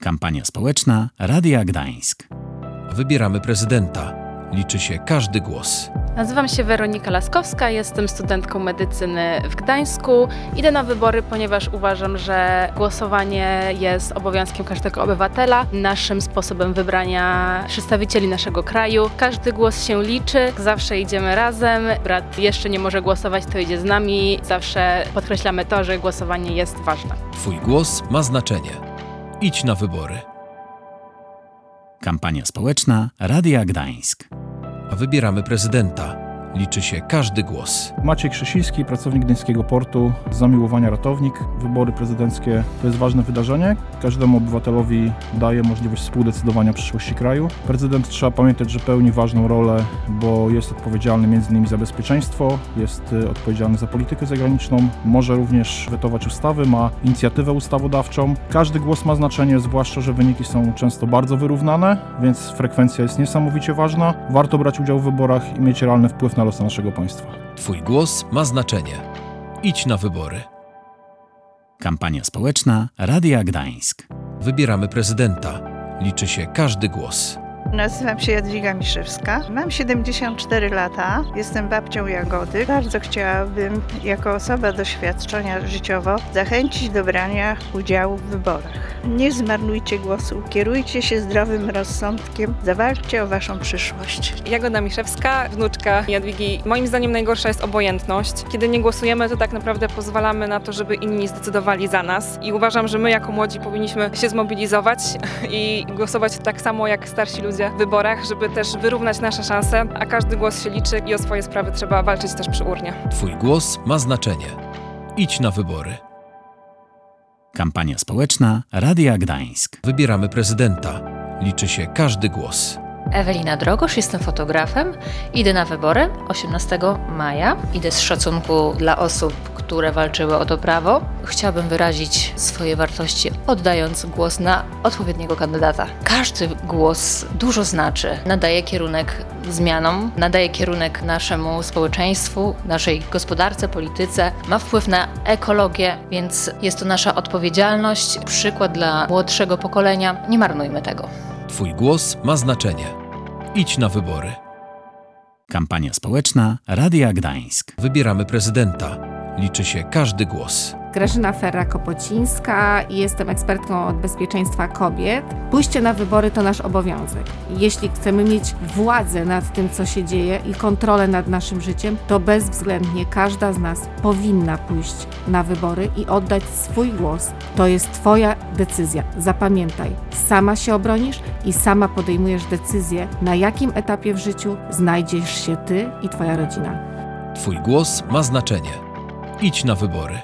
Kampania społeczna Radia Gdańsk. Wybieramy prezydenta. Liczy się każdy głos. Nazywam się Weronika Laskowska, jestem studentką medycyny w Gdańsku. Idę na wybory, ponieważ uważam, że głosowanie jest obowiązkiem każdego obywatela, naszym sposobem wybrania przedstawicieli naszego kraju. Każdy głos się liczy, zawsze idziemy razem. Brat jeszcze nie może głosować, to idzie z nami. Zawsze podkreślamy to, że głosowanie jest ważne. Twój głos ma znaczenie. Idź na wybory. Kampania społeczna Radia Gdańsk. Wybieramy prezydenta. Liczy się każdy głos. Maciej Krzesiński, pracownik Gdańskiego Portu, z zamiłowania ratownik. Wybory prezydenckie to jest ważne wydarzenie. Każdemu obywatelowi daje możliwość współdecydowania o przyszłości kraju. Prezydent, trzeba pamiętać, że pełni ważną rolę, bo jest odpowiedzialny m.in. za bezpieczeństwo, jest odpowiedzialny za politykę zagraniczną, może również wetować ustawy, ma inicjatywę ustawodawczą. Każdy głos ma znaczenie, zwłaszcza że wyniki są często bardzo wyrównane, więc frekwencja jest niesamowicie ważna. Warto brać udział w wyborach i mieć realny wpływ na losy naszego państwa. Twój głos ma znaczenie. Idź na wybory. Kampania społeczna Radia Gdańsk. Wybieramy prezydenta. Liczy się każdy głos. Nazywam się Jadwiga Miszewska, mam 74 lata, jestem babcią Jagody. Bardzo chciałabym, jako osoba doświadczona życiowo, zachęcić do brania udziału w wyborach. Nie zmarnujcie głosu, kierujcie się zdrowym rozsądkiem, zawalczcie o waszą przyszłość. Jagoda Miszewska, wnuczka Jadwigi. Moim zdaniem najgorsza jest obojętność. Kiedy nie głosujemy, to tak naprawdę pozwalamy na to, żeby inni zdecydowali za nas. I uważam, że my jako młodzi powinniśmy się zmobilizować i głosować tak samo jak starsi ludzie w wyborach, żeby też wyrównać nasze szanse, a każdy głos się liczy i o swoje sprawy trzeba walczyć też przy urnie. Twój głos ma znaczenie. Idź na wybory. Kampania społeczna Radia Gdańsk. Wybieramy prezydenta. Liczy się każdy głos. Ewelina Drogosz, jestem fotografem. Idę na wybory 18 maja. Idę z szacunku dla osób, które walczyły o to prawo. Chciałabym wyrazić swoje wartości, oddając głos na odpowiedniego kandydata. Każdy głos dużo znaczy. Nadaje kierunek zmianom, nadaje kierunek naszemu społeczeństwu, naszej gospodarce, polityce. Ma wpływ na ekologię, więc jest to nasza odpowiedzialność, przykład dla młodszego pokolenia. Nie marnujmy tego. Twój głos ma znaczenie. Idź na wybory. Kampania społeczna Radia Gdańsk. Wybieramy prezydenta. Liczy się każdy głos. Grażyna Ferra-Kopocińska i jestem ekspertką od bezpieczeństwa kobiet. Pójście na wybory to nasz obowiązek. Jeśli chcemy mieć władzę nad tym, co się dzieje i kontrolę nad naszym życiem, to bezwzględnie każda z nas powinna pójść na wybory i oddać swój głos. To jest Twoja decyzja. Zapamiętaj, sama się obronisz i sama podejmujesz decyzję, na jakim etapie w życiu znajdziesz się Ty i Twoja rodzina. Twój głos ma znaczenie. Idź na wybory.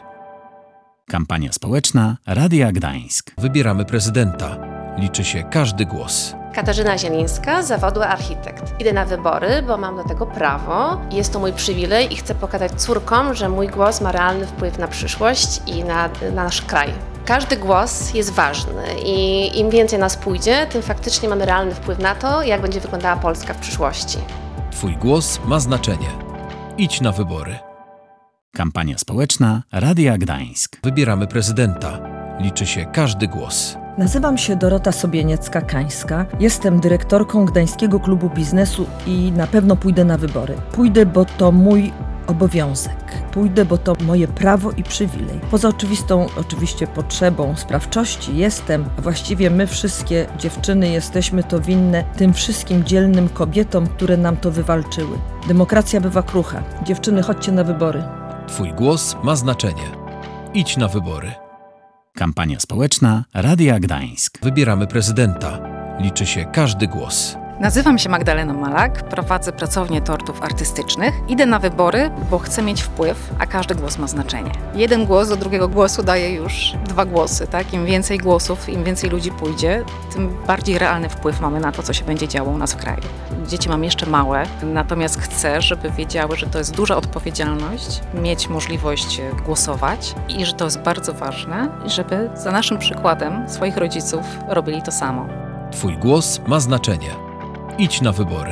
Kampania społeczna Radia Gdańsk. Wybieramy prezydenta. Liczy się każdy głos. Katarzyna Zielińska, z zawodu architekt. Idę na wybory, bo mam do tego prawo. Jest to mój przywilej i chcę pokazać córkom, że mój głos ma realny wpływ na przyszłość i na nasz kraj. Każdy głos jest ważny i im więcej nas pójdzie, tym faktycznie mamy realny wpływ na to, jak będzie wyglądała Polska w przyszłości. Twój głos ma znaczenie. Idź na wybory. Kampania społeczna Radia Gdańsk. Wybieramy prezydenta. Liczy się każdy głos. Nazywam się Dorota Sobieniecka-Kańska. Jestem dyrektorką Gdańskiego Klubu Biznesu i na pewno pójdę na wybory. Pójdę, bo to mój obowiązek. Pójdę, bo to moje prawo i przywilej. Poza oczywistą potrzebą sprawczości jestem, a właściwie my wszystkie dziewczyny jesteśmy to winne tym wszystkim dzielnym kobietom, które nam to wywalczyły. Demokracja bywa krucha. Dziewczyny, chodźcie na wybory. Twój głos ma znaczenie. Idź na wybory. Kampania społeczna Radia Gdańsk. Wybieramy prezydenta. Liczy się każdy głos. Nazywam się Magdalena Malak, prowadzę pracownię tortów artystycznych. Idę na wybory, bo chcę mieć wpływ, a każdy głos ma znaczenie. Jeden głos do drugiego głosu daje już 2 głosy, tak? Im więcej głosów, im więcej ludzi pójdzie, tym bardziej realny wpływ mamy na to, co się będzie działo u nas w kraju. Dzieci mam jeszcze małe, natomiast chcę, żeby wiedziały, że to jest duża odpowiedzialność, mieć możliwość głosować i że to jest bardzo ważne, żeby za naszym przykładem swoich rodziców robili to samo. Twój głos ma znaczenie. Idź na wybory.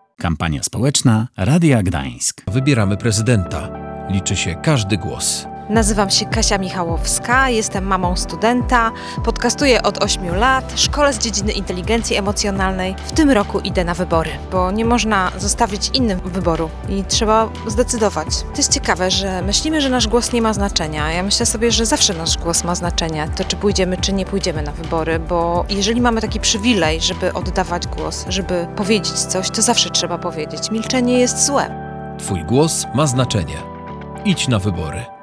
Kampania społeczna Radia Gdańsk. Wybieramy prezydenta. Liczy się każdy głos. Nazywam się Kasia Michałowska, jestem mamą studenta, podcastuję od 8 lat, szkolę z dziedziny inteligencji emocjonalnej. W tym roku idę na wybory, bo nie można zostawić innym wyboru i trzeba zdecydować. To jest ciekawe, że myślimy, że nasz głos nie ma znaczenia. Ja myślę sobie, że zawsze nasz głos ma znaczenie, to czy pójdziemy, czy nie pójdziemy na wybory, bo jeżeli mamy taki przywilej, żeby oddawać głos, żeby powiedzieć coś, to zawsze trzeba powiedzieć. Milczenie jest złe. Twój głos ma znaczenie. Idź na wybory.